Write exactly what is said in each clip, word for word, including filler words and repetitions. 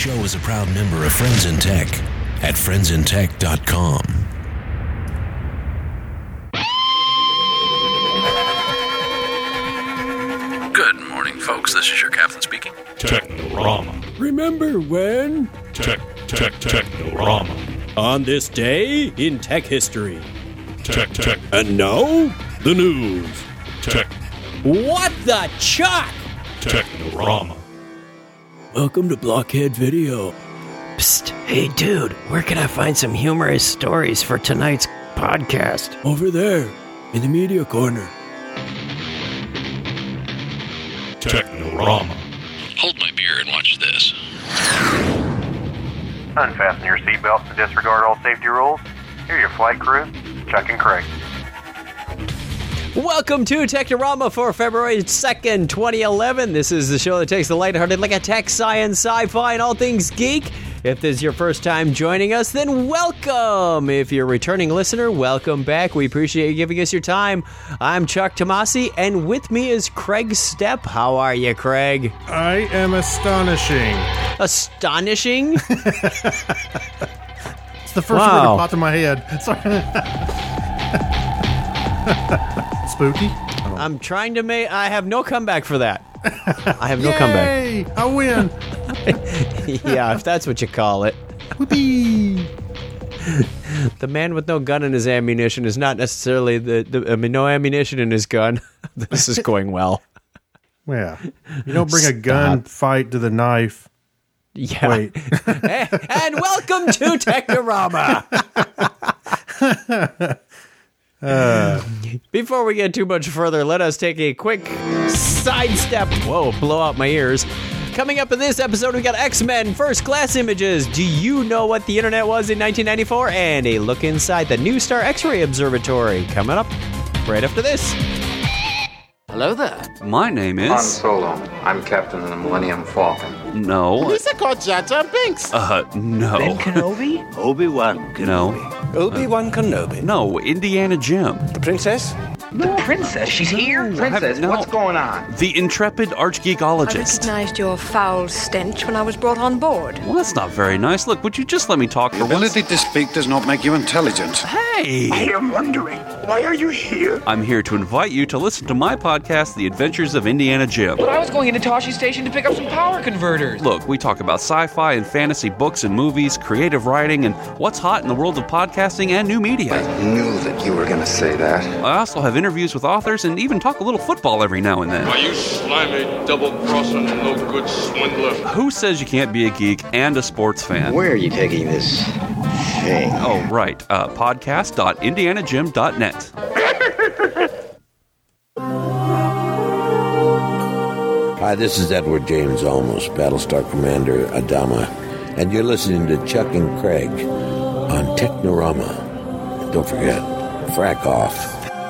show is a proud member of Friends in Tech at friends in tech dot com. Good morning, folks. This is your captain speaking. Technorama. Remember when? Tech, tech, Technorama. On this day in tech history. Tech, tech, And now, the news. tech, What the chuck? Technorama. Welcome to Blockhead Video. Psst. Hey, dude, where can I find some humorous stories for tonight's podcast? Over there, in the media corner. Technorama. Hold my beer and watch this. Unfasten your seatbelts and disregard all safety rules. Here are your flight crew, Chuck and Craig. Welcome to Technorama for February second, twenty eleven. This is the show that takes the lighthearted look at tech, science, sci-fi, and all things geek. If this is your first time joining us, then welcome. If you're a returning listener, welcome back. We appreciate you giving us your time. I'm Chuck Tomasi, and with me is Craig Stepp. How are you, Craig? I am astonishing. Astonishing? It's the first Wow. word that popped in my head. Sorry. Spooky? I'm trying to make... I have no comeback for that. I have no comeback. Yay! I win. Yeah, if that's what you call it. Whoopee! The man with no gun in his ammunition is not necessarily the, the I mean, no ammunition in his gun. This is going well. Yeah. You don't bring a gun fight to the knife. Yeah. Wait. And welcome to Technorama. Uh, Before we get too much further, let us take a quick sidestep. Whoa, blow out my ears. Coming up in this episode, we got X-Men First Class Images. Do you know what the internet was in nineteen ninety-four? And a look inside the New Star X-ray Observatory. Coming up right after this. Hello there. My name Han is... Solo. I'm captain of the Millennium Falcon. No. Lisa called Jar Jar Binks. Uh, no. Kenobi? Obi-Wan No. Obi-Wan Kenobi. No, Indiana Jim. The princess? The princess? She's here? Princess, no. what's going on? The intrepid I archgeekologist. recognized your foul stench when I was brought on board. Well, that's not very nice. Look, would you just let me talk for once? ability to speak does not make you intelligent. Hey! I am wondering, why are you here? I'm here to invite you to listen to my podcast, The Adventures of Indiana Jim. But I was going into Toshi Station to pick up some power converters. Look, we talk about sci-fi and fantasy books and movies, creative writing, and what's hot in the world of podcasting and new media. I knew that you were going to say that. I also have interviews with authors and even talk a little football every now and then. Are you slimy, double-crossing, no-good swindler? Who says you can't be a geek and a sports fan? Where are you taking this thing? Oh, right. Uh, podcast dot indiana jim dot net. Hi, this is Edward James Olmos, Battlestar Commander Adama, and you're listening to Chuck and Craig on Technorama. Don't forget, frack off.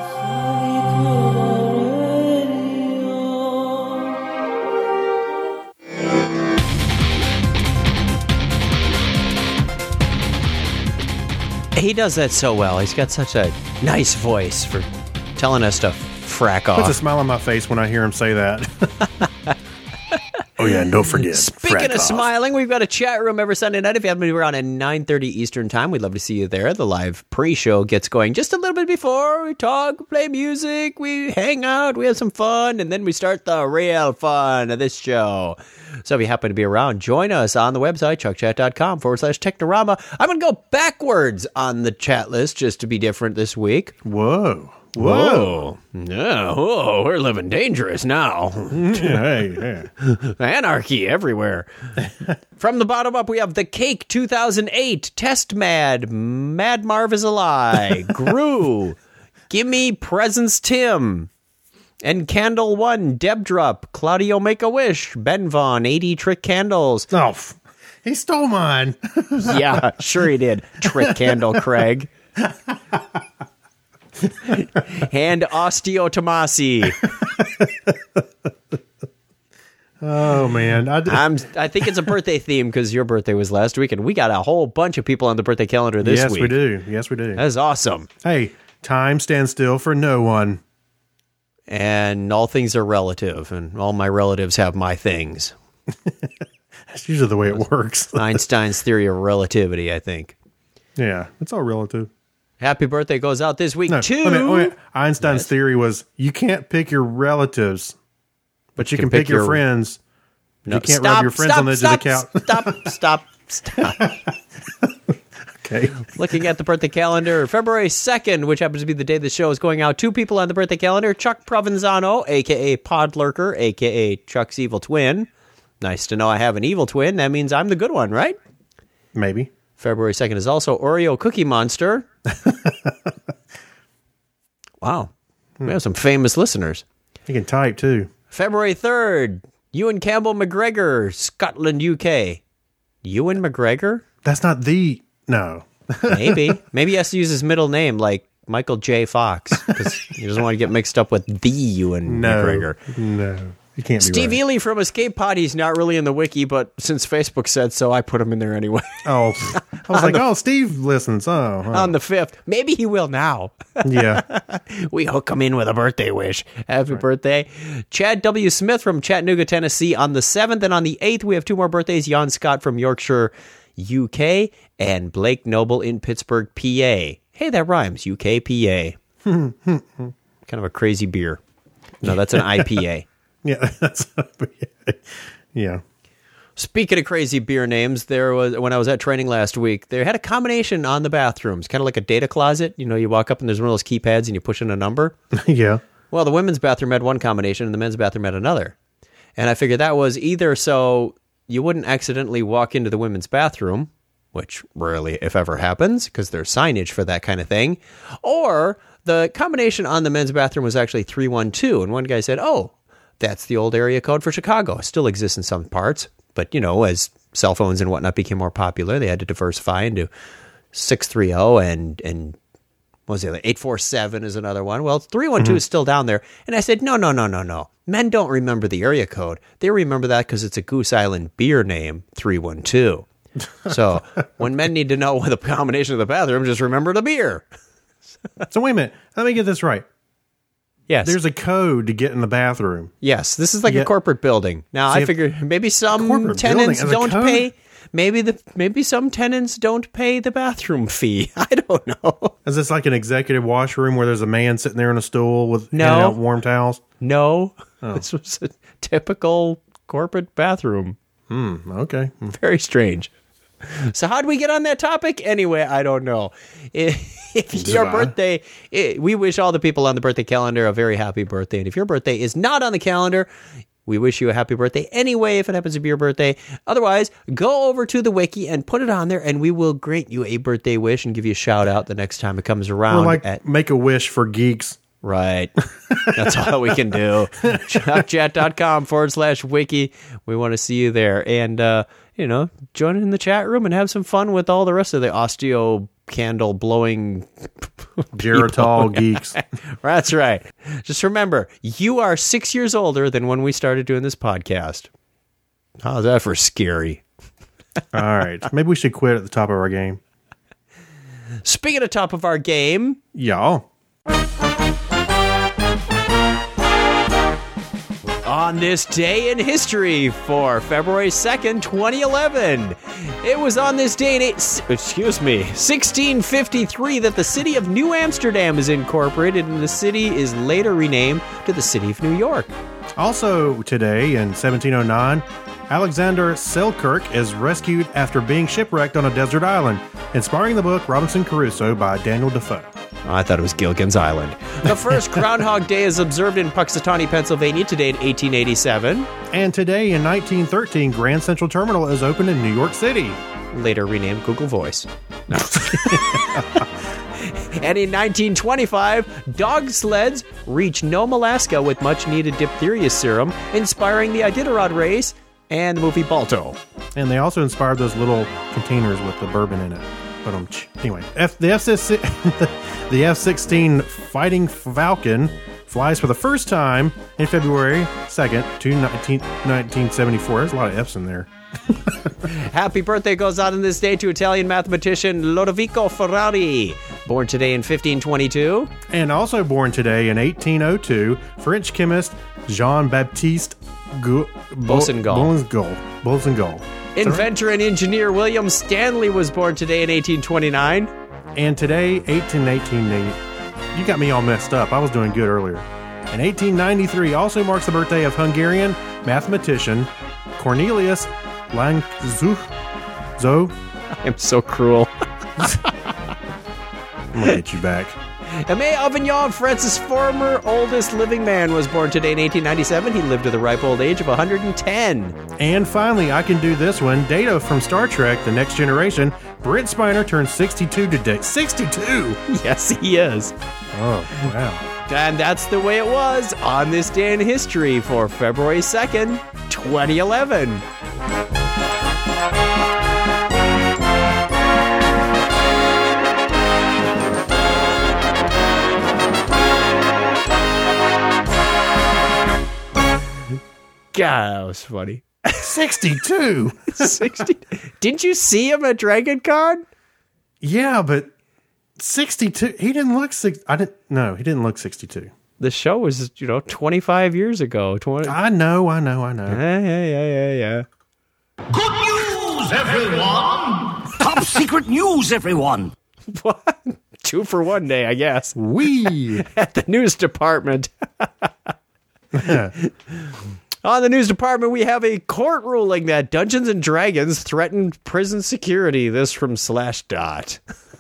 He does that so well. He's got such a nice voice for telling us to frack off. puts a smile on my face when I hear him say that. Oh, yeah, and don't forget. Speaking frack of off. smiling, we've got a chat room every Sunday night. If you happen to be around at nine thirty Eastern Time, we'd love to see you there. The live pre-show gets going just a little bit before. We talk, play music, we hang out, we have some fun, and then we start the real fun of this show. So if you happen to be around, join us on the website, chuckchat.com forward slash Technorama. I'm going to go backwards on the chat list just to be different this week. Whoa. Whoa. No, whoa, we're living dangerous now. Hey, hey. Anarchy everywhere. From the bottom up, we have The Cake two thousand eight, Test Mad, Mad Marv is a Lie, Gru, Gimme Presents Tim, and Candle one, Deb Drop, Claudio Make a Wish, Ben Vaughn, eighty Trick Candles. Oh, f- he stole mine. Yeah, sure he did. Trick Candle Craig. And Osteo Tomasi. Oh, man. I, d- I'm, I think it's a birthday theme because your birthday was last week, and we got a whole bunch of people on the birthday calendar this yes, week. we do. Yes, we do. That's awesome. Hey, time stands still for no one. And all things are relative, and all my relatives have my things. That's usually the way it works. Einstein's theory of relativity, I think. Yeah, it's all relative. Happy birthday goes out this week, No, too. wait a minute, wait a minute. Einstein's Yes. theory was you can't pick your relatives, but you, can, pick, your, friends. No, you can't stop, rub your friends stop, on the edge stop, of the couch. Stop, stop, stop. Okay. Looking at the birthday calendar, February second, which happens to be the day the show is going out. Two people on the birthday calendar, Chuck Provenzano, a k a. Podlurker, a k a. Chuck's evil twin. Nice to know I have an evil twin. That means I'm the good one, right? Maybe. February second is also Oreo Cookie Monster. Wow. We have some famous listeners. You can type, too. February third, Ewan Campbell McGregor, Scotland, U K. Ewan McGregor? That's not the... No. Maybe. Maybe he has to use his middle name, like Michael J. Fox, because he doesn't want to get mixed up with the Ewan No. McGregor. No. You can't be Steve right. Ely from Escape Pod, he's not really in the wiki, but since Facebook said so, I put him in there anyway. Oh, I was like, oh, Steve listens. Oh, huh. On the fifth. Maybe he will now. Yeah. We hook him in with a birthday wish. Happy birthday. Chad W. Smith from Chattanooga, Tennessee on the seventh. And on the eighth, we have two more birthdays. Jan Scott from Yorkshire, U K, and Blake Noble in Pittsburgh, P A. Hey, that rhymes. U K, P A. Kind of a crazy beer. No, that's an I P A. Yeah, that's yeah. Speaking of crazy beer names, there was when I was at training last week, they had a combination on the bathrooms, kind of like a data closet. You know, you walk up and there's one of those keypads and you push in a number. Yeah. Well, the women's bathroom had one combination and the men's bathroom had another. And I figured that was either so you wouldn't accidentally walk into the women's bathroom, which rarely, if ever, happens because there's signage for that kind of thing, or the combination on the men's bathroom was actually three one two. And one guy said, oh, that's the old area code for Chicago. It still exists in some parts. But, you know, as cell phones and whatnot became more popular, they had to diversify into six three zero and, and what was the other? eight four seven is another one. Well, three one two mm-hmm. is still down there. And I said, no, no, no, no, no. Men don't remember the area code. They remember that because it's a Goose Island beer name, three one two. So when men need to know what the combination of the bathroom, just remember the beer. So wait a minute. Let me get this right. Yes. There's a code to get in the bathroom. Yes. This is like yeah. a corporate building. Now, See, I figure maybe some tenants don't pay. Maybe the maybe some tenants don't pay the bathroom fee. I don't know. Is this like an executive washroom where there's a man sitting there on a stool with no. handing out warm towels? No. Oh. This was a typical corporate bathroom. Hmm. Okay. Very strange. So how did we get on that topic? Anyway, I don't know. If, if it's your birthday, it, we wish all the people on the birthday calendar a very happy birthday. And if your birthday is not on the calendar, we wish you a happy birthday anyway if it happens to be your birthday. Otherwise, go over to the wiki and put it on there, and we will grant you a birthday wish and give you a shout out the next time it comes around. Or like at, make a wish for geeks. Right. That's all we can do. Chuckchat.com forward slash wiki. We want to see you there. And, uh, you know, join in the chat room and have some fun with all the rest of the osteo candle blowing Geritol geeks. That's right. Just remember, you are six years older than when we started doing this podcast. How's that for scary? All right. Maybe we should quit at the top of our game. Speaking of top of our game. Y'all. On this day in history for February second, twenty eleven, it was on this day in eight, excuse me, sixteen fifty-three that the city of New Amsterdam is incorporated, and the city is later renamed to the city of New York. Also today in seventeen oh nine, Alexander Selkirk is rescued after being shipwrecked on a desert island, inspiring the book Robinson Crusoe by Daniel Defoe. Oh, I thought it was Gilligan's Island. The first Groundhog Day is observed in Puxatawny, Pennsylvania today in eighteen eighty-seven. And today in nineteen thirteen, Grand Central Terminal is opened in New York City. Later renamed Google Voice. No. And in nineteen twenty-five, dog sleds reach Nome, Alaska with much-needed diphtheria serum, inspiring the Iditarod race and the movie Balto. And they also inspired those little containers with the bourbon in it. But um, anyway, F, the F the F sixteen Fighting Falcon flies for the first time in February second, nineteen seventy-four. There's a lot of F's in there. Happy birthday goes out on this day to Italian mathematician Lodovico Ferrari, born today in fifteen twenty-two. And also born today in eighteen oh two, French chemist Jean-Baptiste Gu- Boussingault. Boussingault. Boussingault. Inventor and engineer William Stanley was born today in eighteen twenty-nine. And today, eighteen eighteen, you got me all messed up. I was doing good earlier. And eighteen ninety-three also marks the birthday of Hungarian mathematician Cornelius Langzső. Zo? I am so cruel. I'm going to get you back. Aimé Avignon, France's former oldest living man, was born today in eighteen ninety-seven. He lived to the ripe old age of one hundred ten. And finally, I can do this one. Data from Star Trek, The Next Generation. Brent Spiner turned sixty-two today. sixty-two? Yes, he is. Oh, wow. And that's the way it was on this day in history for February second, twenty eleven. God, that was funny. sixty-two? sixty Didn't you see him at Dragon Con? Yeah, but sixty-two. He didn't look six. I didn't. No, he didn't look sixty-two. The show was, you know, twenty-five years ago. twenty I know, I know, I know. Yeah, yeah, yeah, yeah, yeah. Good news, everyone! Top secret news, everyone! What? Two for one day, I guess. Wee! At the news department. On the news department, we have a court ruling that Dungeons and Dragons threatened prison security. This from Slashdot.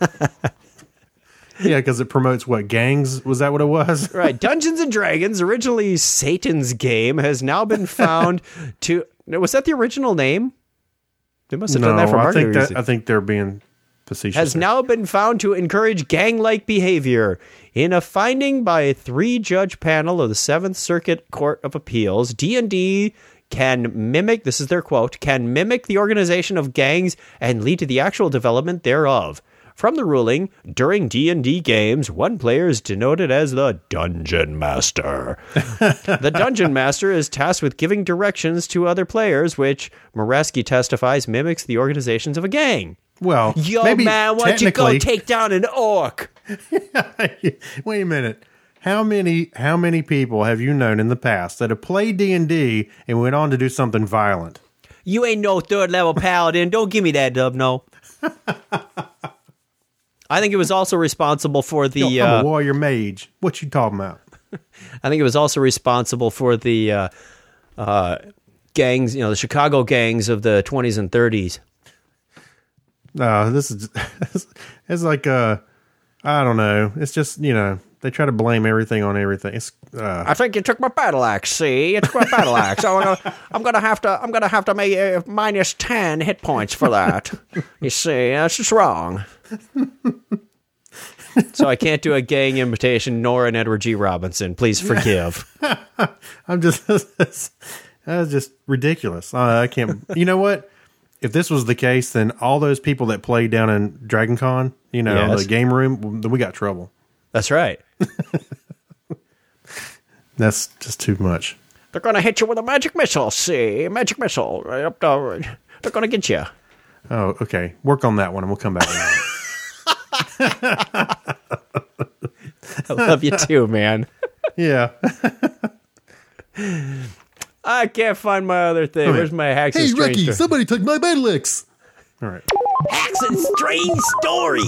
Yeah, because it promotes what, gangs? Was that what it was? Right. Dungeons and Dragons, originally Satan's game, has now been found to... Was that the original name? They must have no, done that for I marketing think that, reasons. I think they're being facetious. Has there. now been found to encourage gang-like behavior. In a finding by a three-judge panel of the Seventh Circuit Court of Appeals, D and D can mimic, this is their quote, can mimic the organization of gangs and lead to the actual development thereof. From the ruling, during D and D games, one player is denoted as the Dungeon Master. The Dungeon Master is tasked with giving directions to other players, which Moreski testifies mimics the organizations of a gang. Well, Yo, maybe man, why don't you go technically- take down an orc? Wait a minute. How many how many people have you known in the past that have played D and D and went on to do something violent? You ain't no third level paladin. Don't give me that, Dub. No. I think it was also responsible for the. Yo, I'm uh, a warrior mage. What you talking about? I think it was also responsible for the uh, uh, gangs. You know, the Chicago gangs of the twenties and thirties. No, this is it's like uh, I don't know. It's just, you know, they try to blame everything on everything. It's uh, I think you took my battle axe. See, you took my battle axe. So I'm gonna, I'm gonna have to, I'm gonna have to make uh, minus ten hit points for that. You see, that's just wrong. So I can't do a gang imitation nor an Edward G. Robinson. Please forgive. I'm just that's just ridiculous. Uh, I can't. You know what? If this was the case, then all those people that played down in Dragon Con, you know, Yes. the game room, then we got trouble. That's right. That's just too much. They're gonna hit you with a magic missile. See, magic missile right up the. They're gonna get you. Oh, okay. Work on that one, and we'll come back. I love you too, man. Yeah. I can't find my other thing. Okay. Where's my hacks and Hey, strange Ricky, stories? somebody took my battle axe. All right. Hacks and strange stories.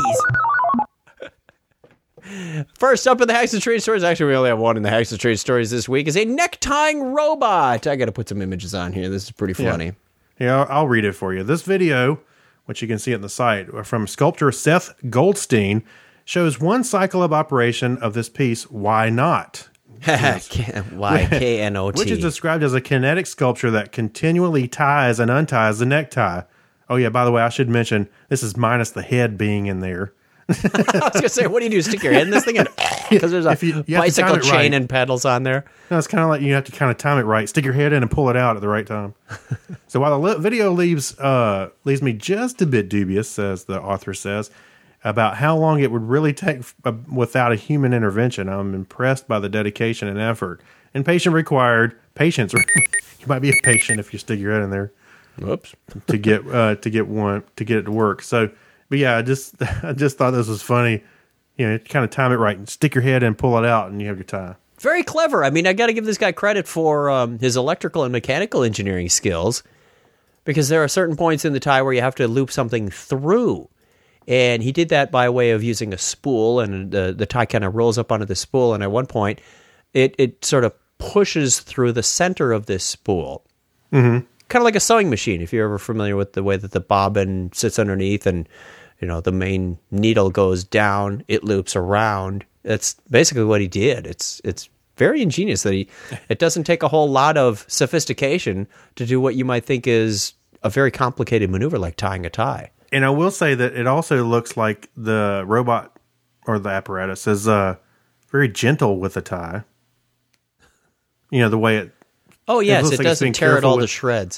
First up in the hacks and strange stories, actually we only have one in the hacks and strange stories this week, is a neck-tying robot. I got to put some images on here. This is pretty funny. Yeah, yeah I'll, I'll read it for you. This video, which you can see on the site, from sculptor Seth Goldstein, shows one cycle of operation of this piece, Why Not? Y K N O T. Which is described as a kinetic sculpture that continually ties and unties the necktie. Oh, yeah, by the way, I should mention, this is minus the head being in there. I was going to say, what do you do? Stick your head in this thing? Because there's a If you- you have to bicycle time it chain right. and pedals on there. No, it's kind of like you have to kind of time it right. Stick your head in and pull it out at the right time. So while the li- video leaves uh, leaves me just a bit dubious, as the author says, about how long it would really take f- uh, without a human intervention, I'm impressed by the dedication and effort and patience required. Patience. You might be a patient if you stick your head in there. Whoops. To get uh, to get one to get it to work. So, but yeah, I just I just thought this was funny. You know, kind of time it right and stick your head in, pull it out, and you have your tie. Very clever. I mean, I got to give this guy credit for um, his electrical and mechanical engineering skills. because there are certain points in the tie where you have to loop something through. And he did that by way of using a spool, and the, the tie kind of rolls up onto the spool, and at one point, it, it sort of pushes through the center of this spool. Mm-hmm. Kind of like a sewing machine, if you're ever familiar with the way that the bobbin sits underneath and, you know, the main needle goes down, it loops around. That's basically what he did. It's it's very ingenious that he, it doesn't take a whole lot of sophistication to do what you might think is a very complicated maneuver like tying a tie. And I will say that it also looks like the robot or the apparatus is uh, very gentle with the tie. You know, the way it... Oh, yes, it, it like doesn't tear it all with... to shreds.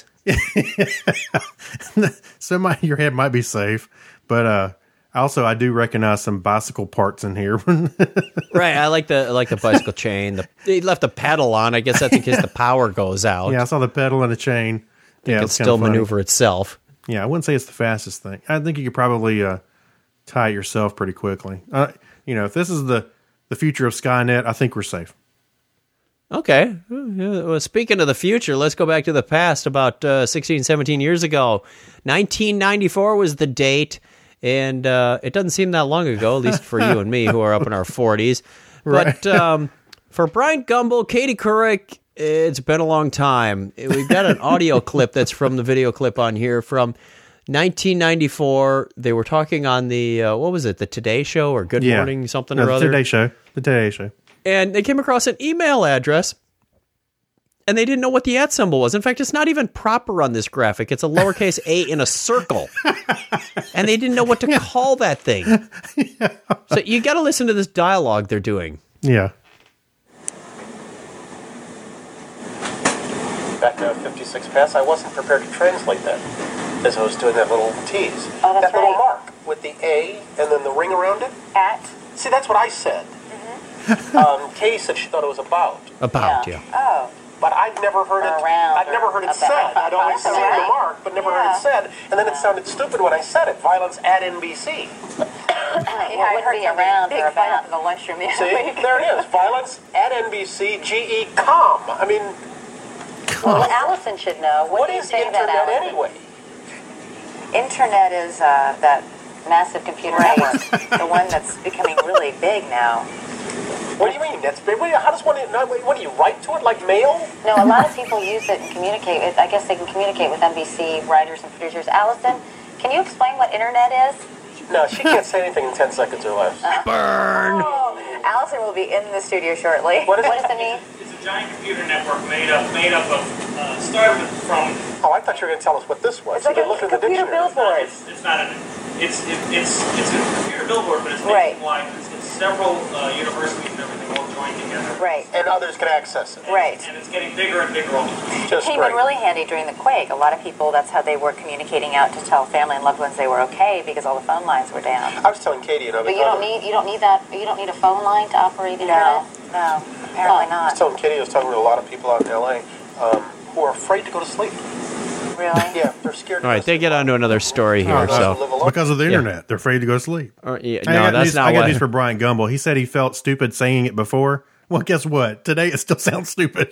So my, your head might be safe, but uh, also I do recognize some bicycle parts in here. Right, I like the I like the bicycle chain. The, they left the pedal on. I guess that's in case the power goes out. Yeah, I saw the pedal and the chain. It yeah, can it's still funny. maneuver itself. Yeah, I wouldn't say it's the fastest thing. I think you could probably uh, tie it yourself pretty quickly. Uh, you know, if this is the, the future of Skynet, I think we're safe. Okay. Well, speaking of the future, let's go back to the past about uh, sixteen, seventeen years ago. nineteen ninety-four was the date, and uh, it doesn't seem that long ago, at least for you and me who are up in our forties. But um, for Bryant Gumbel, Katie Couric, it's been a long time. We've got an audio clip that's from the video clip on here from nineteen ninety-four. They were talking on the, uh, what was it, the Today Show or Good yeah. Morning something no, or the other? Today Show. The Today Show. And they came across an email address, and they didn't know what the at symbol was. In fact, it's not even proper on this graphic. It's a lowercase a in a circle. And they didn't know what to call that thing. Yeah. So you got to listen to this dialogue they're doing. Yeah. Back to fifty-six pass, I wasn't prepared to translate that as I was doing that little tease. Oh, that's that little right. mark with the A and then the ring around it. At. See, that's what I said. um, Katie said she thought it was about. About, yeah. yeah. Oh. But I'd never heard it. Around I'd never heard it about. said. I'd always seen Right. the mark, but never Yeah. heard it said. And then it sounded stupid when I said it. Violence at N B C. Yeah, I heard it around or about in the lunchroom. See, there it is. Violence at N B C. G E com. I mean, well, Allison should know. What, what do you is say internet about Allison? anyway? Internet is uh, that massive computer network, the one that's becoming really big now. What do you mean? That's big. What do you, how does one? What do you write to it like mail? No, a lot of people use it and communicate. With, I guess they can communicate with N B C writers and producers. Allison, can you explain what internet is? No, she can't say anything in ten seconds or less. Uh, Burn. Oh, Allison will be in the studio shortly. What, is what does it mean? It's a giant computer network made up made up of uh, started from. Oh, I thought you were going to tell us what this was. It's like you a look at the computer dictionary. billboard. It's, it's not an. It's it, it's it's a computer billboard, but it's Right. nationwide. It's, it's several uh, universities and everything all joined together. Right. And others can access it. Right. And it's getting bigger and bigger all the time. Just It came great. in really handy during the quake. A lot of people, that's how they were communicating out to tell family and loved ones they were okay because all the phone lines were down. I was telling Katie, you know, But you don't need you don't need that you don't need a phone line to operate internet. No, no, apparently I was not. telling Katie, I was talking to a lot of people out in L A um, who are afraid to go to sleep. Really? Yeah, they're scared. All right, they get on to another story here. Oh, so because of the Yeah. internet, they're afraid to go to sleep. Or, yeah, I no, got that's news, not I got what. news for Brian Gumbel. He said he felt stupid saying it before. Well, guess what? Today it still sounds stupid.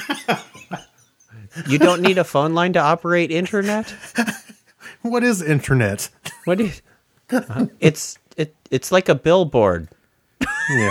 You don't need a phone line to operate internet? What is internet? What do you, uh, it's it it's like a billboard. Yeah.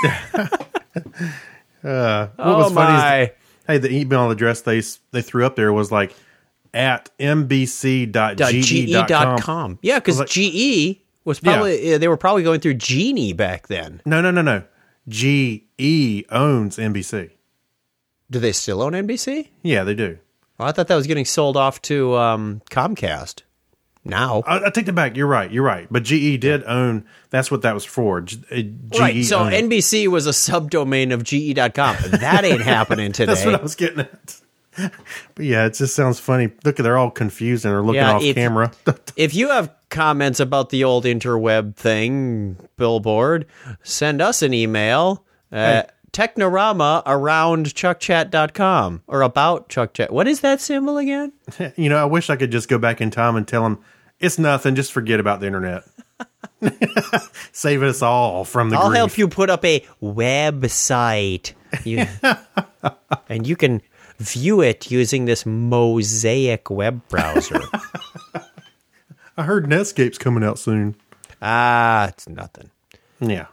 uh, what Oh was funny my. is, hey, the email address they they threw up there was like at m b c dot g e dot com. Yeah, because like, G E was probably yeah, they were probably going through Genie back then. No, no, no, no. G E owns N B C. Do they still own N B C? Yeah, they do. Oh, I thought that was getting sold off to um, Comcast. Now, I, I take that back. You're right. You're right. But G E did own. That's what that was for. G, uh, G E right. So owned it. N B C was a subdomain of G E dot com. That ain't happening today. That's what I was getting at. But yeah, it just sounds funny. Look, they're all confused and they're looking Yeah, off if- camera. If you have comments about the old interweb thing, billboard, send us an email at Technorama around chuck chat dot com or about ChuckChat. What is that symbol again? You know, I wish I could just go back in time and tell them it's nothing. Just forget about the internet. Save us all from the I'll grief. help you put up a website. You, and you can view it using this Mosaic web browser. I heard Netscape's coming out soon. Ah, it's nothing. Yeah.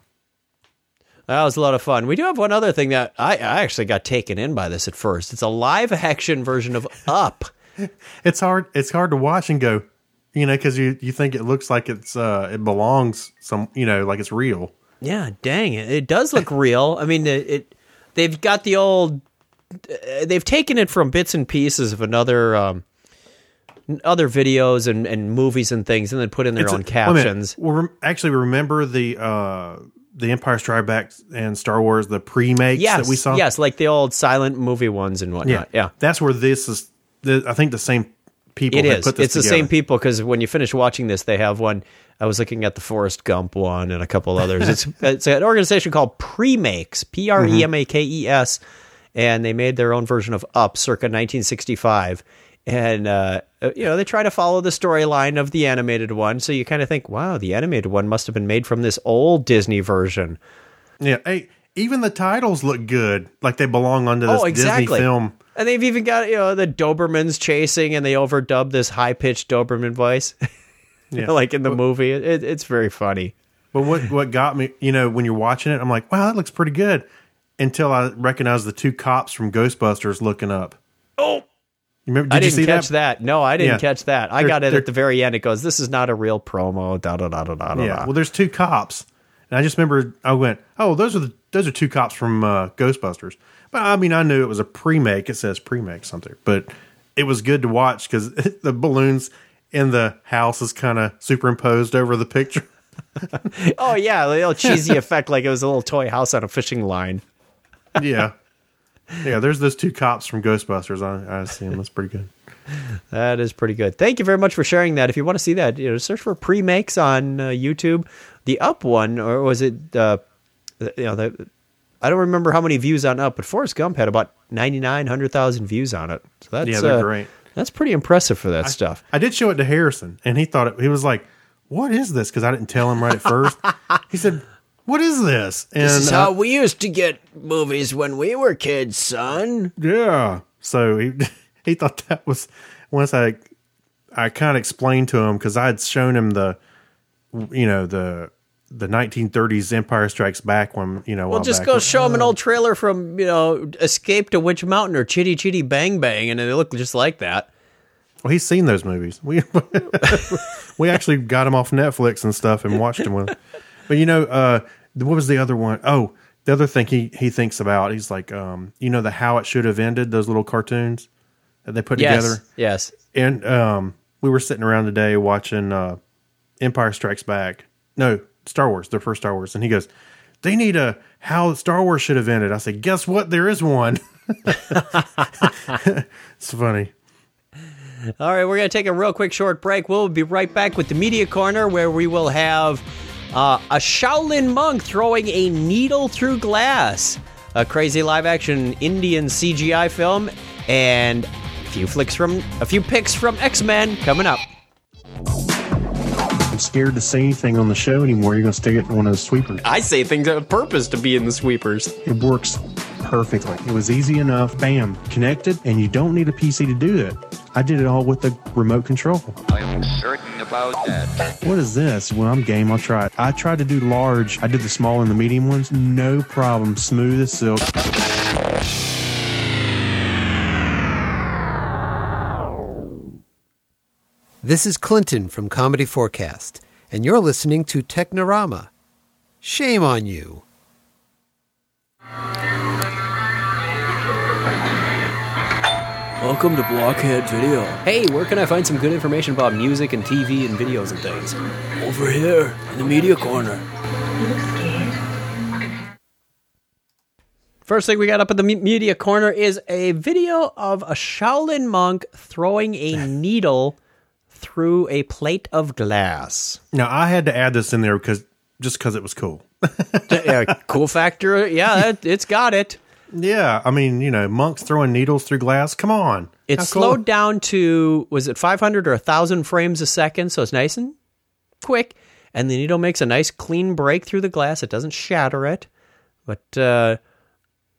That was a lot of fun. We do have one other thing that I, I actually got taken in by this at first. It's a live action version of Up. It's hard. It's hard to watch and go, you know, because you, you think it looks like it's uh, it belongs some, you know, like it's real. Yeah, dang it. It does look real. I mean, it, it they've got the old, uh, they've taken it from bits and pieces of another, um, other videos and, and movies and things, and then put in their It's own a- captions. Well, rem- actually, remember the uh, the Empire Strikes Back and Star Wars, the pre-makes Yes, that we saw? yes, like the old silent movie ones and whatnot. Yeah, That's where this is, the, I think the same people it had is. put this It's the together. same people, because when you finish watching this, they have one. I was looking at the Forrest Gump one and a couple others. It's it's an organization called Premakes, P R E M A K E S, and they made their own version of Up circa nineteen sixty-five. And, uh, you know, they try to follow the storyline of the animated one. So you kind of think, wow, the animated one must have been made from this old Disney version. Yeah. Hey, even the titles look good. Like they belong onto this Oh, exactly. Disney film. And they've even got, you know, the Dobermans chasing, and they overdub this high-pitched Doberman voice. Yeah. Like in the movie. It, it's very funny. But what, what got me, you know, when you're watching it, I'm like, wow, that looks pretty good. Until I recognized the two cops from Ghostbusters looking up. Oh, You remember, did I you didn't see catch that? that? No, I didn't Yeah. catch that. I They're- got it they're- at the very end. It goes, this is not a real promo. Da da da da da da. Yeah. da. Well, there's two cops, and I just remember I went, "Oh, those are the those are two cops from uh, Ghostbusters." But I mean, I knew it was a pre-make. It says pre-make something, but it was good to watch because the balloons in the house is kind of superimposed over the picture. Oh yeah, a little cheesy effect, like it was a little toy house on a fishing line. Yeah, yeah. There's those two cops from Ghostbusters. I, I see them. That's pretty good. That is pretty good. Thank you very much for sharing that. If you want to see that, you know, search for pre-makes on uh, YouTube. The Up one, or was it? Uh, you know, the, I don't remember how many views on Up, but Forrest Gump had about ninety-nine hundred thousand views on it. So that's Yeah, they're uh, great. That's pretty impressive for that I, stuff. I did show it to Harrison, and he thought it, he was like, "What is this?" Because I didn't tell him right at first. He said, "What is this?" And This is uh, how we used to get movies when we were kids, son. Yeah. So he he thought that was once I I kind of explained to him because I had shown him the you know the the nineteen thirties Empire Strikes Back one. You know, Well, while just back. go show them an old trailer from, you know, Escape to Witch Mountain or Chitty Chitty Bang Bang, and they look just like that. Well, he's seen those movies. We we actually got him off Netflix and stuff and watched him with him. But you know, uh, what was the other one? Oh, the other thing he he thinks about. He's like, um, you know, the How It Should Have Ended. Those little cartoons that they put Yes, together. yes. And um, we were sitting around today watching uh, Empire Strikes Back. No, Star Wars, the first Star Wars. And he goes, they need a How Star Wars Should Have Ended. I said, guess what? There is one. It's funny. All right, we're going to take a real quick short break. We'll be right back with the Media Corner, where we will have uh, a Shaolin monk throwing a needle through glass, a crazy live-action Indian C G I film, and a few flicks from a few picks from X-Men coming up. I'm scared to say anything on the show anymore. You're going to stick it in one of the sweepers. I say things on purpose to be in the sweepers. It works perfectly. It was easy enough. Bam, connected, and you don't need a P C to do it. I did it all with the remote control. I'm certain about that. What is this? Well, I'm game. I'll try it. I tried to do large. I did the small and the medium ones. No problem. Smooth as silk. This is Clinton from Comedy Forecast, and you're listening to Technorama. Shame on you. Welcome to Blockhead Video. Hey, where can I find some good information about music and T V and videos and things? Over here in the Media Corner. First thing we got up at the me- Media Corner is a video of a Shaolin monk throwing a needle through a plate of glass. Now, I had to add this in there because just because it was cool. Yeah, cool factor. Yeah, it, it's got it. Yeah, I mean, you know, monks throwing needles through glass. Come on. It's How slowed cool. down to, was it five hundred or one thousand frames a second? So it's nice and quick. And the needle makes a nice clean break through the glass. It doesn't shatter it. But uh,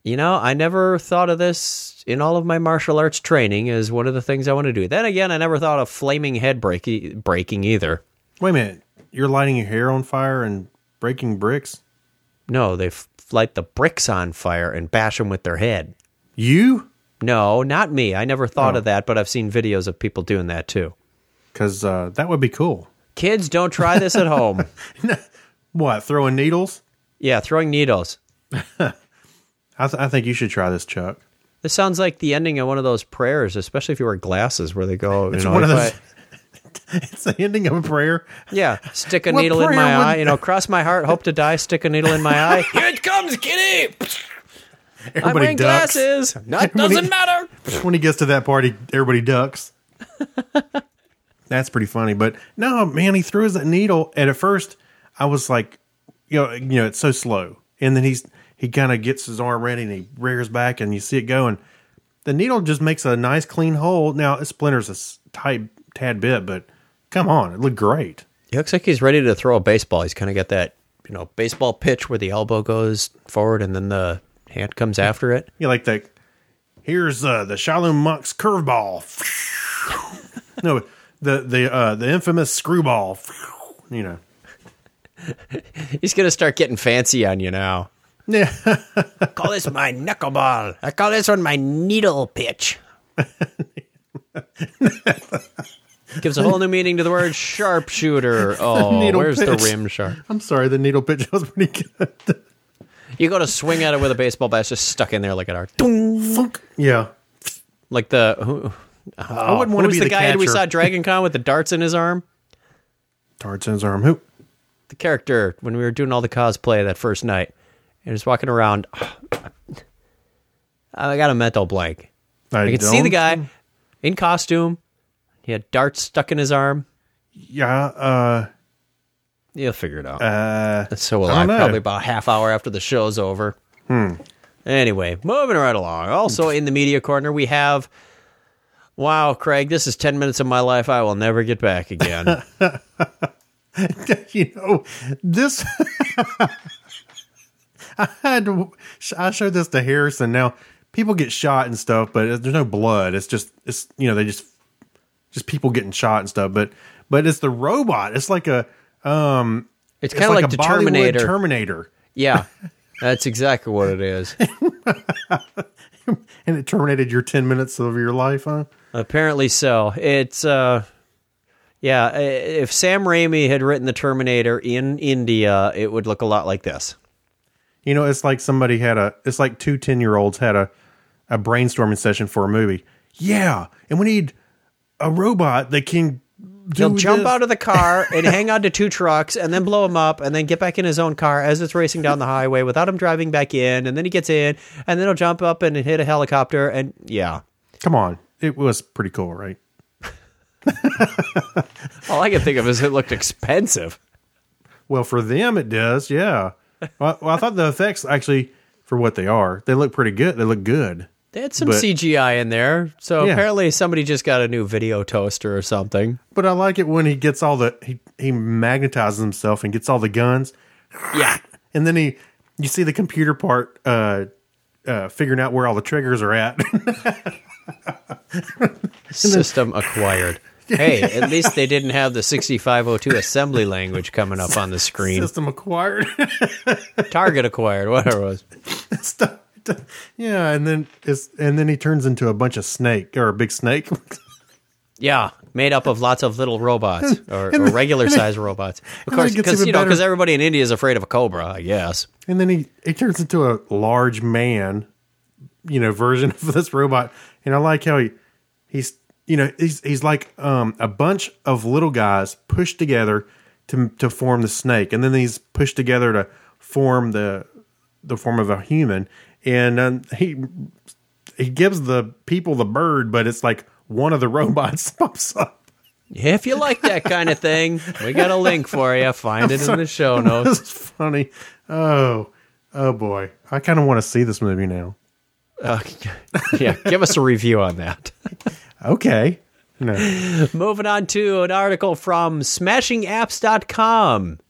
You know, I never thought of this in all of my martial arts training as one of the things I want to do. Then again, I never thought of flaming head break- breaking either. Wait a minute. You're lighting your hair on fire and breaking bricks? No, they f- light the bricks on fire and bash them with their head. You? No, not me. I never thought Oh. of that, but I've seen videos of people doing that too. Because uh, that would be cool. Kids, don't try this at home. What, throwing needles? Yeah, throwing needles. I, th- I think you should try this, Chuck. This sounds like the ending of one of those prayers, especially if you wear glasses where they go, you It's know, one of if those- I- It's the ending of a prayer. yeah, stick a What needle in prayer my would- eye, you know, cross my heart, hope to die, stick a needle in my eye. Here it comes, kitty! I'm Everybody wearing ducks. glasses. That Everybody- doesn't matter. When he gets to that party, everybody ducks. That's pretty funny. But no, man, he throws that needle. And at first, I was like, you know, you know, it's so slow. And then he's he kind of gets his arm ready and he rears back and you see it going. The needle just makes a nice clean hole. Now it splinters a s- tight tad bit, but come on, it looked great. He looks like he's ready to throw a baseball. He's kind of got that, you know, baseball pitch where the elbow goes forward and then the hand comes after it. You like that? Here's uh, the Shaolin Monk's curveball. No, the the uh, the infamous screwball. You know. He's going to start getting fancy on you now. Yeah. Call this my knuckleball. I call this one my needle pitch. Gives a whole new meaning to the word sharpshooter. Oh, Needle where's pitch. the rim sharp? I'm sorry, the needle pitch was pretty good. You go to swing at it with a baseball bat, it's just stuck in there like an arc. Dong. Yeah. Like the... Who, oh, I wouldn't want to who's be the, the guy we catcher. saw at Dragon Con with the darts in his arm? Darts in his arm. Who? The character when we were doing all the cosplay that first night. And he was walking around. I got a mental blank. I, I could see the don't- guy in costume. He had darts stuck in his arm. Yeah. Uh, You'll figure it out. uh, So will I I. don't know. Probably about a half hour after the show's over. Hmm. Anyway, moving right along. Also in the media corner, we have... Wow, Craig, this is ten minutes of my life I will never get back again. You know, this. I had to, I showed this to Harrison. Now, people get shot and stuff, but there's no blood. It's just, it's you know, they just, just people getting shot and stuff. But, but it's the robot. It's like a, um, It's kind of like, a the Bollywood Terminator. Terminator. Yeah, that's exactly what it is. And it terminated your ten minutes of your life, huh? Apparently so. It's, uh, yeah, i- if Sam Raimi had written the Terminator in India, it would look a lot like this. You know, it's like somebody had a, it's like two ten-year-olds had a, a brainstorming session for a movie. Yeah, and we need a robot that can do He'll jump this. out of the car and hang on to two trucks and then blow him up and then get back in his own car as it's racing down the highway without him driving back in. And then he gets in and then he'll jump up and hit a helicopter. And yeah. Come on. It was pretty cool, right? All I can think of is it looked expensive. Well, for them, it does, yeah. Well, well, I thought the effects, actually, for what they are, they look pretty good. They look good. They had some But- C G I in there. So Yeah. apparently somebody just got a new video toaster or something. But I like it when he gets all the, he, he magnetizes himself and gets all the guns. Yeah. And then he, you see the computer part uh, uh, figuring out where all the triggers are at. System acquired. Hey, at least they didn't have the sixty-five oh two assembly language coming up on the screen. System acquired. Target acquired, whatever it was. Yeah, and then it's, and then he turns into a bunch of snake, or a big snake. Yeah, made up of lots of little robots or, And or then- regular and then- sized robots. Of and then course, it gets because even you know, better. because everybody in India is afraid of a cobra, I guess. And then he, he turns into a large man, you know, version of this robot. And I like how he, he's, you know, he's, he's like um, a bunch of little guys pushed together to to form the snake. And then he's pushed together to form the the form of a human. And um, he he gives the people the bird, but it's like one of the robots pops up. If you like that kind of thing, we got a link for you. Find it in the show notes. This is funny. Oh, oh boy. I kind of want to see this movie now. Uh, yeah, give us a review on that. Okay. No. Moving on to an article from smashing apps dot com.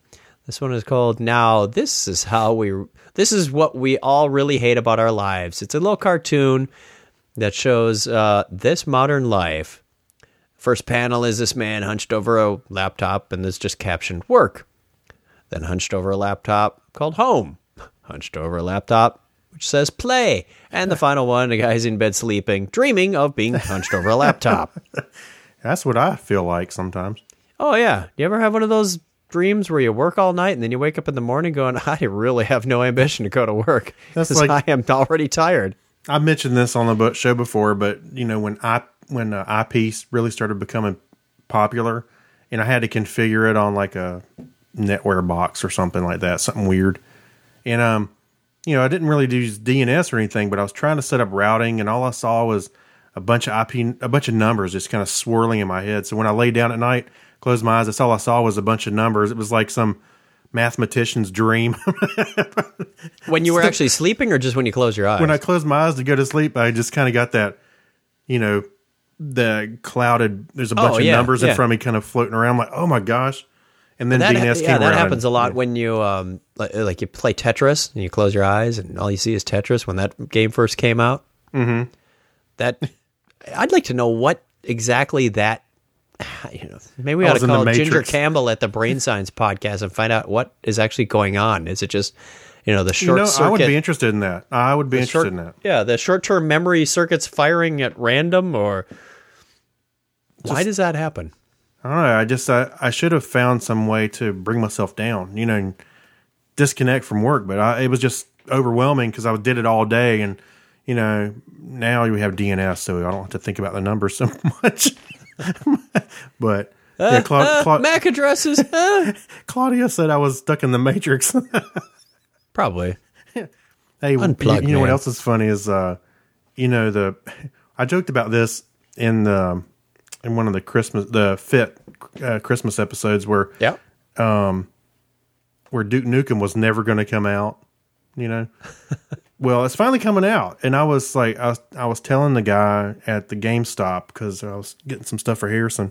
This one is called Now This Is How We... This is what we all really hate about our lives. It's a little cartoon that shows uh, this modern life. First panel is this man hunched over a laptop, and it's just captioned work. Then hunched over a laptop called home. Hunched over a laptop, which says play. And the final one, a guy's in bed sleeping, dreaming of being hunched over a laptop. That's what I feel like sometimes. Oh, yeah. You ever have one of those dreams where you work all night and then you wake up in the morning going, I really have no ambition to go to work That's because like, I am already tired. I mentioned this on the book show before, but you know, when I when uh, I P really started becoming popular, and I had to configure it on like a NetWare box or something like that, something weird. And um, you know, I didn't really use D N S or anything, but I was trying to set up routing, and all I saw was a bunch of I P, a bunch of numbers just kind of swirling in my head. So when I laid down at night, closed my eyes, that's all I saw was a bunch of numbers. It was like some mathematician's dream. When you were actually sleeping, or just when you closed your eyes? When I closed my eyes to go to sleep, I just kind of got that, you know, the clouded, there's a bunch oh, of yeah, numbers yeah. in front of me kind of floating around. I'm like, oh my gosh. And then that, D N S yeah, came that around. happens and, a lot yeah. when you um like, like you play Tetris and you close your eyes and all you see is Tetris when that game first came out. Mm-hmm. That I'd like to know what exactly that. You know, maybe we I ought was to in the call Ginger Matrix. Campbell at the Brain Science podcast and find out what is actually going on. Is it just, you know, the short You know, circuit? I would be interested in that. I would be the interested short- in that. Yeah, the short-term memory circuits firing at random, or why Just- does that happen? I don't know. I just, I, I should have found some way to bring myself down, you know, and disconnect from work. But I, it was just overwhelming because I did it all day. And, you know, now we have D N S, so I don't have to think about the numbers so much. But, yeah, Cla- uh, Cla- M A C addresses. uh. Claudia said I was stuck in the Matrix. Probably. Hey, you, Unplug, you know what man. else is funny is, uh, you know, the I joked about this in the in one of the Christmas the Fit uh, Christmas episodes where yeah um where Duke Nukem was never going to come out. You know, well, it's finally coming out, and I was like, I was I was telling the guy at the GameStop because I was getting some stuff for Harrison.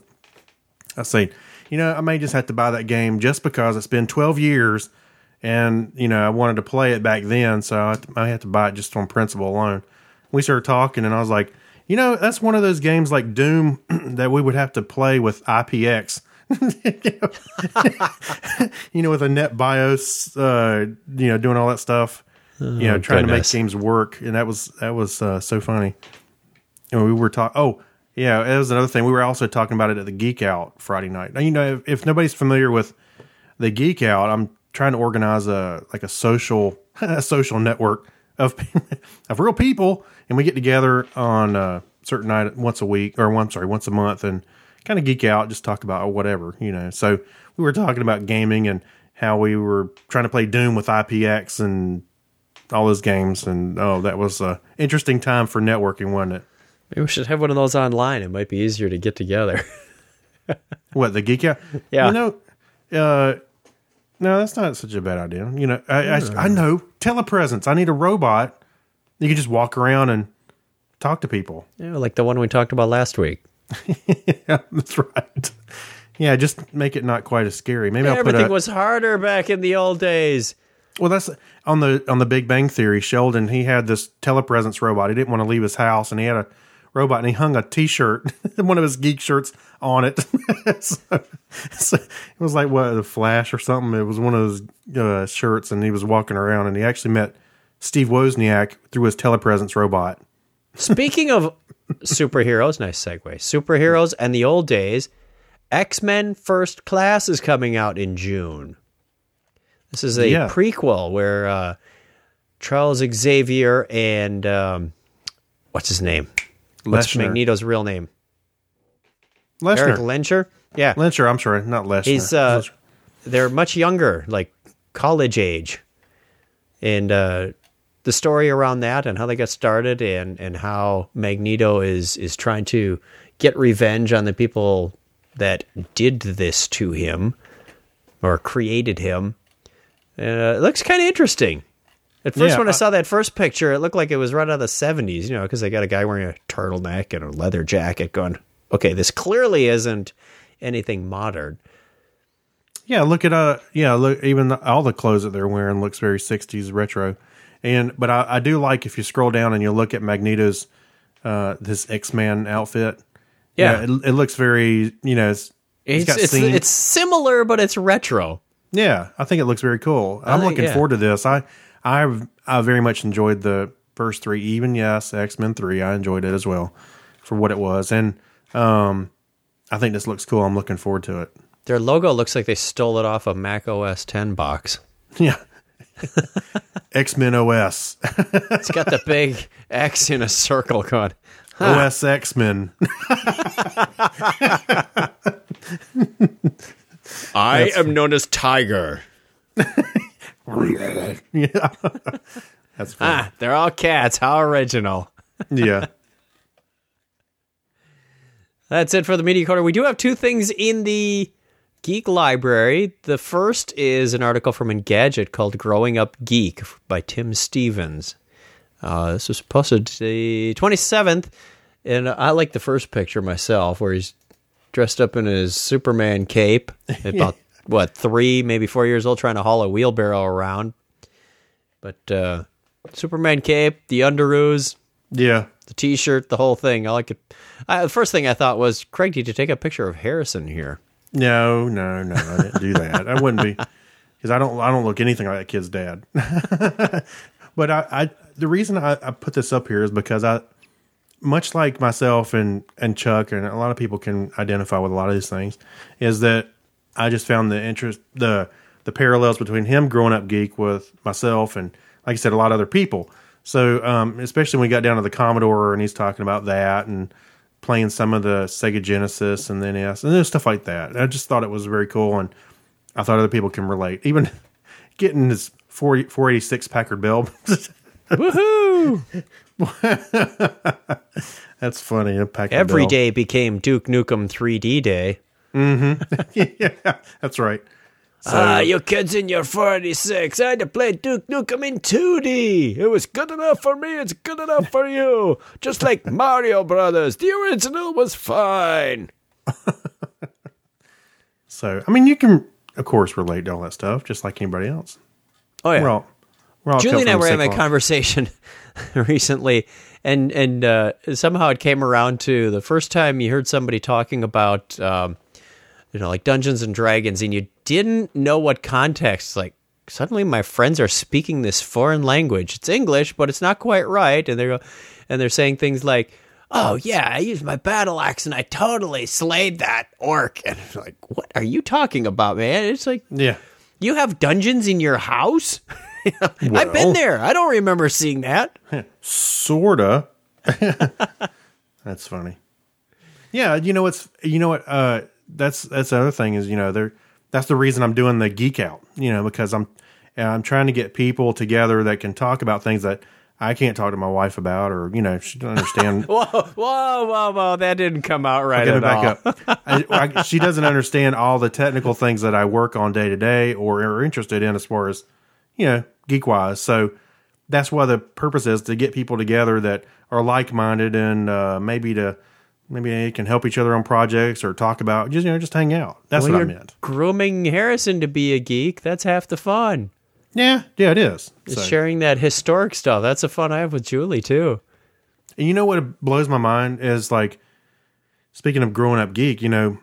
I say, you know, I may just have to buy that game just because it's been twelve years. And, you know, I wanted to play it back then, so I, I had to buy it just on principle alone. We started talking, and I was like, you know, that's one of those games like Doom that we would have to play with I P X. you, know, you know, with a net BIOS, uh, you know, doing all that stuff, Oh, you know, trying goodness. to make games work. And that was, that was uh, so funny. And we were talking, oh, yeah, that was another thing. We were also talking about it at the Geek Out Friday night. Now, you know, if, if nobody's familiar with the Geek Out, I'm trying to organize a like a social a social network of of real people, and we get together on a certain night once a week or one sorry once a month and kind of geek out, just talk about whatever, you know. So we were talking about gaming and how we were trying to play Doom with I P X and all those games, and oh, that was a interesting time for networking, wasn't it? Maybe we should have one of those online. It might be easier to get together. What, the Geek Out? Yeah. You know, uh, no, that's not such a bad idea. You know, I, I, I know, telepresence. I need a robot. You can just walk around and talk to people. Yeah, like the one we talked about last week. Yeah, that's right. Yeah, just make it not quite as scary. Maybe I'll put Everything a, was harder back in the old days. Well, that's on the on the Big Bang Theory. Sheldon, he had this telepresence robot. He didn't want to leave his house, and he had a robot, and he hung a T-shirt, one of his geek shirts, on it. so, so it was like what, the Flash or something. It was one of those uh, shirts, and he was walking around, and he actually met Steve Wozniak through his telepresence robot. Speaking of superheroes, nice segue. Superheroes and the old days, X-Men First Class is coming out in June. This is a Yeah. prequel where uh, Charles Xavier and um, what's his name? What's Leshner. Magneto's real name? Leshner. Eric Lensher? Yeah. Lensher, I'm sorry, not Leshner. He's uh, they're much younger, like college age, and uh, the story around that and how they got started, and, and how Magneto is is trying to get revenge on the people that did this to him or created him. Uh, it looks kind of interesting. At first, Yeah, when I I- saw that first picture, it looked like it was right out of the seventies, you know, because they got a guy wearing a turtleneck and a leather jacket going, okay, this clearly isn't anything modern. Yeah, look at uh, yeah, look even the, all the clothes that they're wearing looks very sixties retro, and but I, I do like if you scroll down and you look at Magneto's uh this X-Man outfit. Yeah, yeah it, it looks very you know it's it's got it's, scene- it's similar, but it's retro. Yeah, I think it looks very cool. I I'm think- looking yeah. forward to this. I I I very much enjoyed the first three. Even yes, X-Men three, I enjoyed it as well for what it was, and um, I think this looks cool. I'm looking forward to it. Their logo looks like they stole it off a Mac O S ten box. Yeah. X-Men O S. It's got the big X in a circle going. Huh. O S X-Men. I am known as Tiger. Yeah. That's funny. Ah, they're all cats. How original. Yeah. That's it for the Media Corner. We do have two things in the Geek Library. The first is an article from Engadget called Growing Up Geek by Tim Stevens. Uh, this was posted the twenty-seventh, and I like the first picture myself, where he's dressed up in his Superman cape, about, what, three, maybe four years old, trying to haul a wheelbarrow around. But uh, Superman cape, the underoos, yeah, the T-shirt, the whole thing. I like it. I, the first thing I thought was, Craig, did you take a picture of Harrison here? No, no, no, I didn't do that. I wouldn't be, because I don't, I don't look anything like that kid's dad. But I, I, the reason I, I put this up here is because I, much like myself and and Chuck, and a lot of people can identify with a lot of these things, is that I just found the interest, the the parallels between him growing up geek with myself, and like I said, a lot of other people. So, um, especially when we got down to the Commodore, and he's talking about that and playing some of the Sega Genesis and the N E S and stuff like that. I just thought it was very cool, and I thought other people can relate. Even getting his four eighty-six Packard Bell. Woohoo! That's funny. A Packard Every Bell. day became Duke Nukem three D day. Mm-hmm. Yeah, that's right. So, Ah, you kids in your four eighty-six. I had to play Duke Nukem in two D. It was good enough for me. It's good enough for you. Just like Mario Brothers. The original was fine. so, I mean, you can, of course, relate to all that stuff, just like anybody else. Oh, yeah. We're all, we're all Julie and I cut from were the having same a cloth. conversation recently, and and uh, somehow it came around to the first time you heard somebody talking about, um, you know, like Dungeons and Dragons, and you didn't know what context. Like, suddenly my friends are speaking this foreign language. It's English, but it's not quite right, and they're and they're saying things like, "Oh yeah, I used my battle axe and I totally slayed that orc." And it's like, what are you talking about, man? It's like, yeah, you have dungeons in your house? I've been there. I don't remember seeing that. Sorta. That's funny. Yeah, you know what's you know what uh, that's that's the other thing is you know there that's the reason I'm doing the geek out, you know, because I'm I'm trying to get people together that can talk about things that I can't talk to my wife about, or you know she doesn't understand. whoa, whoa, whoa, whoa! That didn't come out right I at gotta all. back up. I, I, she doesn't understand all the technical things that I work on day to day or are interested in as far as you know geek wise. So that's why the purpose is to get people together that are like minded and uh, maybe to. Maybe they can help each other on projects or talk about just you know just hang out. That's well, what I you're meant. Grooming Harrison to be a geek. That's half the fun. Yeah, yeah, it is. It's So- sharing that historic stuff. That's the fun I have with Julie too. And you know what blows my mind is like, speaking of growing up geek, you know,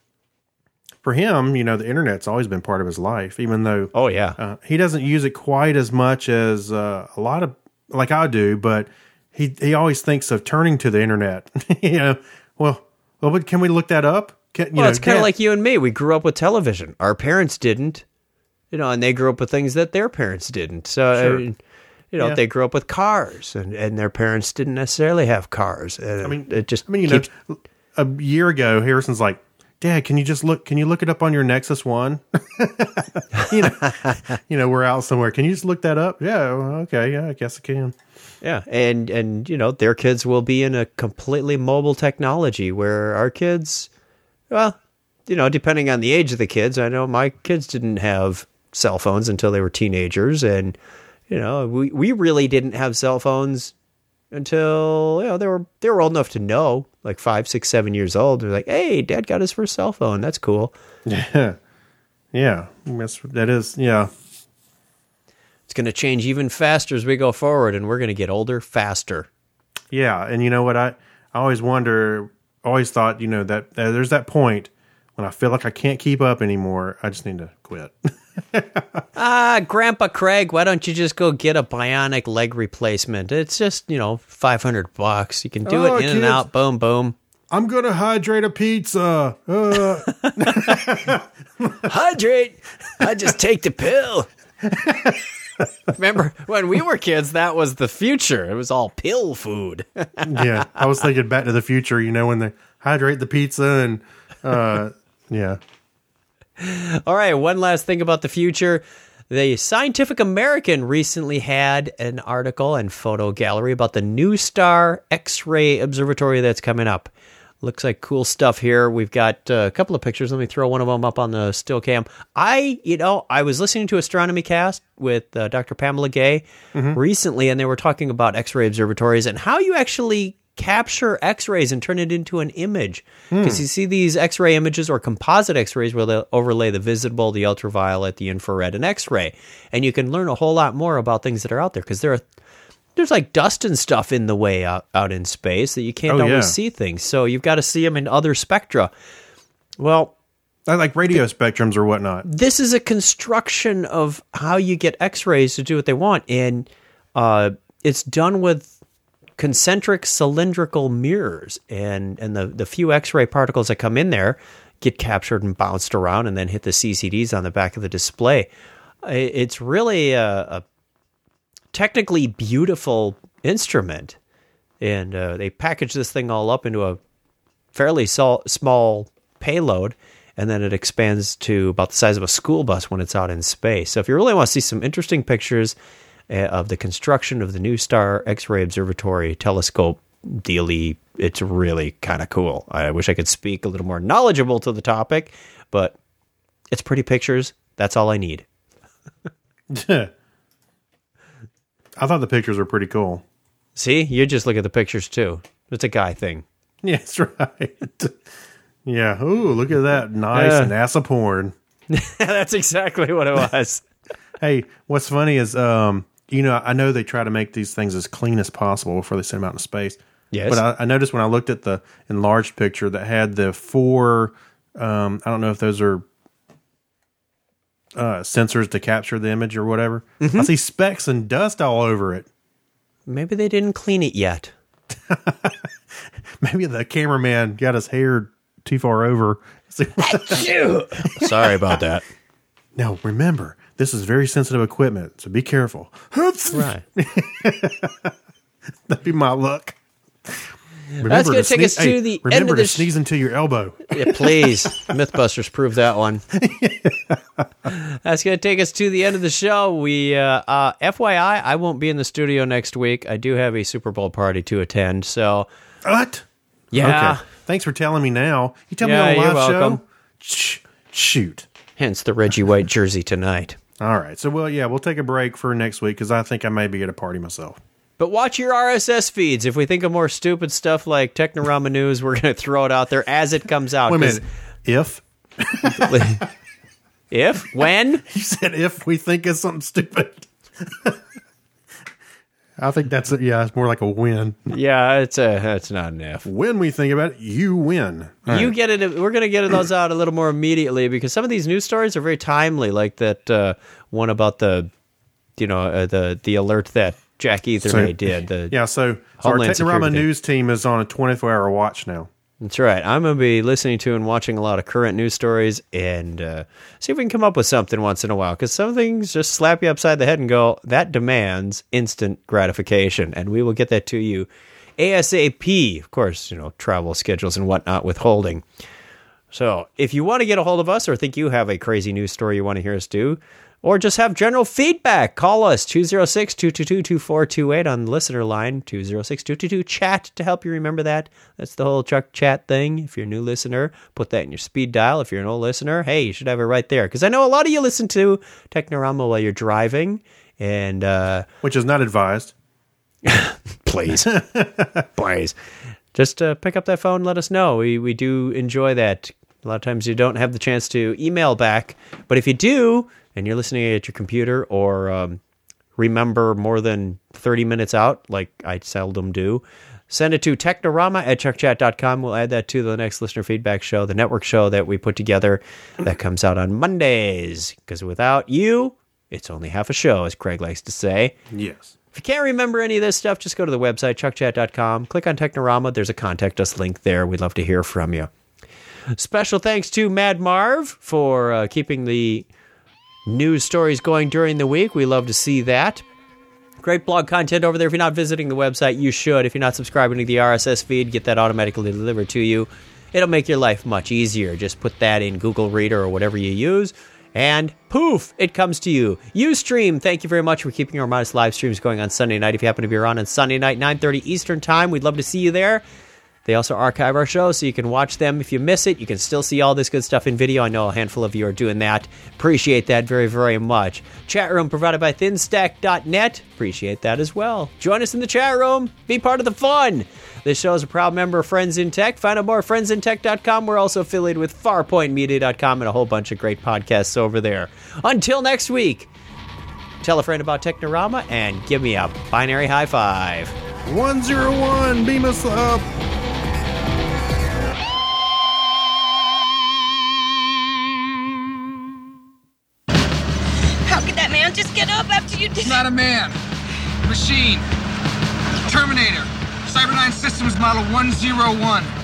for him, you know, the internet's always been part of his life, even though oh yeah, uh, he doesn't use it quite as much as uh, a lot of like I do, but he he always thinks of turning to the internet. you know, well, well, but can we look that up? Can, you well, know, it's kind of Dad- like you and me. We grew up with television. Our parents didn't, you know, and they grew up with things that their parents didn't. So, Sure. I mean, you know, Yeah. they grew up with cars, and, and their parents didn't necessarily have cars. And I mean, it just I mean, you keeps, know, a year ago, Harrison's like, Dad, can you just look? Can you look it up on your Nexus One? you know, you know, we're out somewhere. Can you just look that up? Yeah, well, okay, yeah, I guess I can. yeah, and and you know, their kids will be in a completely mobile technology where our kids, well, you know, depending on the age of the kids, I know my kids didn't have cell phones until they were teenagers, and you know, we we really didn't have cell phones until you know they were they were old enough to know, like five, six, seven years old. They're like, "Hey, Dad got his first cell phone. That's cool." Yeah, Yeah, that's, that is, yeah. It's going to change even faster as we go forward, and we're going to get older faster. Yeah, and you know what? I, I always wonder, always thought, you know, that, that there's that point when I feel like I can't keep up anymore. I just need to quit. Ah, Grandpa Craig, why don't you just go get a bionic leg replacement? It's just, you know, five hundred bucks. You can do Oh, it in kids. and out, boom, boom. I'm going to hydrate a pizza. Uh. Hydrate. I just take the pill. Remember, when we were kids, that was the future. It was all pill food. Yeah, I was thinking Back to the Future, you know, when they hydrate the pizza and, uh, yeah. All right, one last thing about the future. The Scientific American recently had an article and photo gallery about the NuSTAR X-ray Observatory that's coming up. Looks like cool stuff here. We've got uh, a couple of pictures. Let me throw one of them up on the still cam. I, you know, I was listening to Astronomy Cast with uh, Doctor Pamela Gay Mm-hmm. recently, and they were talking about X-ray observatories and how you actually capture X-rays and turn it into an image. Because Hmm. you see these X-ray images or composite X-rays where they overlay the visible, the ultraviolet, the infrared, and X-ray. And you can learn a whole lot more about things that are out there because there are there's like dust and stuff in the way out, out in space that you can't Oh, always yeah. see things. So you've got to see them in other spectra. Well, like radio spectrums or whatnot. this is a construction of how you get X-rays to do what they want. And uh, it's done with concentric cylindrical mirrors. And, and the, the few X-ray particles that come in there get captured and bounced around and then hit the C C Ds on the back of the display. I- It's really a, a technically beautiful instrument. And uh, they package this thing all up into a fairly sol- small payload, and then it expands to about the size of a school bus when it's out in space. So if you really want to see some interesting pictures uh, of the construction of the NuSTAR X-ray Observatory telescope dealy, it's really kind of cool. I wish I could speak a little more knowledgeable to the topic, but it's pretty pictures. That's all I need. I thought the pictures were pretty cool. See, you just look at the pictures too. It's a guy thing. Yeah, that's right. Yeah. Ooh, look at that. Nice Yeah. NASA porn. That's exactly what it was. Hey, what's funny is, um, you know, I know they try to make these things as clean as possible before they send them out into space. Yes. But I, I noticed when I looked at the enlarged picture that had the four, um, I don't know if those are uh, sensors to capture the image or whatever. Mhm. I see specks and dust all over it. Maybe they didn't clean it yet. Maybe the cameraman got his hair too far over. Sorry about that. Now, remember, this is very sensitive equipment, so be careful. Right. That'd be my luck. Remember That's going to take sneeze- us to hey, the end remember of to the sh- sneeze into your elbow. Yeah, please. Mythbusters, prove that one. That's going to take us to the end of the show. We, uh, uh, F Y I, I won't be in the studio next week. I do have a Super Bowl party to attend. So, What? yeah. Okay. Thanks for telling me now. You tell Yeah, me on a you're live welcome. show? Shh, shoot. Hence the Reggie White jersey tonight. All right. So, well, yeah, we'll take a break for next week because I think I may be at a party myself. But watch your R S S feeds. If we think of more stupid stuff like Technorama News, we're going to throw it out there as it comes out. Wait a 'cause- minute. If? If? When? You said if we think of something stupid. I think that's it. Yeah, it's more like a win. Yeah, it's a. It's not an if. When we think about it, you win. All You right. get it. We're going to get those out a little more immediately because some of these news stories are very timely, like that uh, one about the, you know, uh, the the alert that Jack Ethermay So- did. The Yeah, so, so our Homeland Technorama Security thing. news team is on a twenty-four hour watch now. That's right. I'm going to be listening to and watching a lot of current news stories and uh, see if we can come up with something once in a while. Because some things just slap you upside the head and go, that demands instant gratification. And we will get that to you ASAP. Of course, you know, travel schedules and whatnot withholding. So if you want to get a hold of us or think you have a crazy news story you want to hear us do, or just have general feedback, call us two oh six, two two two, two four two eight on the listener line, two oh six, two two two, chat to help you remember that. That's the whole Chuck Chat thing. If you're a new listener, put that in your speed dial. If you're an old listener, hey, you should have it right there. Because I know a lot of you listen to Technorama while you're driving. And uh, Which is not advised. please, please, just uh, pick up that phone and let us know. We, we do enjoy that. A lot of times you don't have the chance to email back. But if you do, and you're listening at your computer or um, remember more than thirty minutes out, like I seldom do, send it to technorama at chuck chat dot com. We'll add that to the next listener feedback show, the network show that we put together that comes out on Mondays. Because without you, it's only half a show, as Craig likes to say. Yes. If you can't remember any of this stuff, just go to the website, chuck chat dot com. Click on Technorama. There's a contact us link there. We'd love to hear from you. Special thanks to Mad Marv for uh, keeping the news stories going during the week. We love to see that. Great blog content over there. If you're not visiting the website, you should. If you're not subscribing to the R S S feed, get that automatically delivered to you. It'll make your life much easier. Just put that in Google Reader or whatever you use, and poof, it comes to you. Ustream, thank you very much for keeping our modest live streams going on Sunday night. If you happen to be around on Sunday night, nine thirty Eastern Time, we'd love to see you there. They also archive our show, so you can watch them. If you miss it, you can still see all this good stuff in video. I know a handful of you are doing that. Appreciate that very, very much. Chat room provided by thin stack dot net. Appreciate that as well. Join us in the chat room. Be part of the fun. This show is a proud member of Friends in Tech. Find out more at friends in tech dot com. We're also affiliated with farpoint media dot com and a whole bunch of great podcasts over there. Until next week, tell a friend about Technorama and give me a binary high five. one zero one, beam us up. How could that man just get up after you did? Not a man. Machine. Terminator. Cyberdyne Systems Model one zero one.